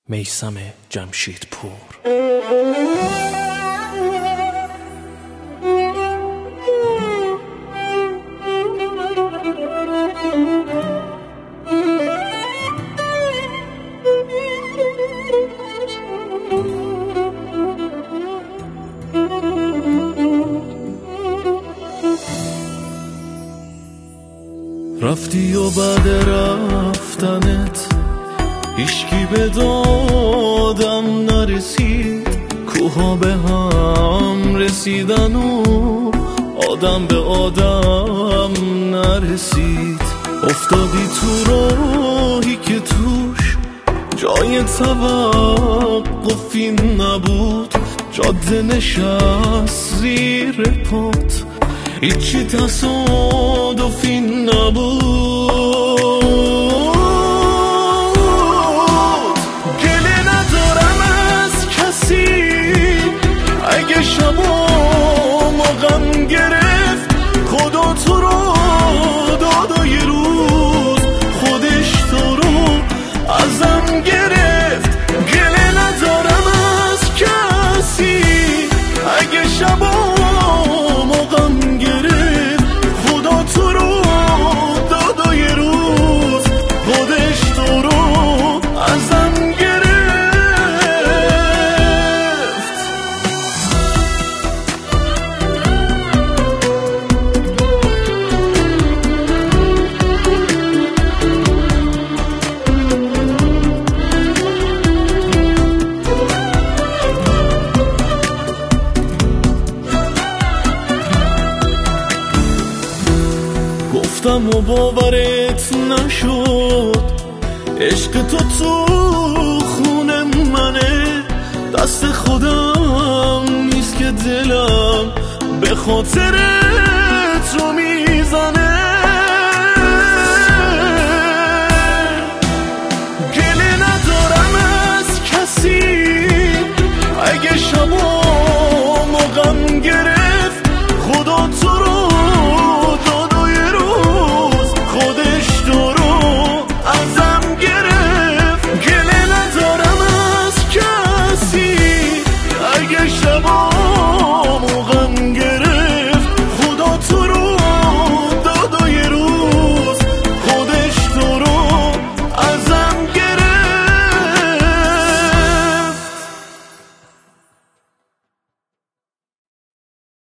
میثم جمشیدپور. رفتی و بعد رفتنت هیچکی به دادم نرسید، کوها به هم رسیدن و آدم به آدم نرسید. افتادی تو راهی که توش جای توقفی نبود، جاده نشست زیر پات، هیچی تصادفی نبود. گله ندارم از کسی اگه شبام غم گرفت، خدا تو رو داد و یه روز خودش تو رو ازم گرفت. گله ندارم از کسی اگه شبام غم گرفت، خدا تو رو داد و یه روز خودش تو رو ازم گرفت. گفتم و باورت نشد، عشق تو خون منه، دست خودم نیست که دلم به خاطر تو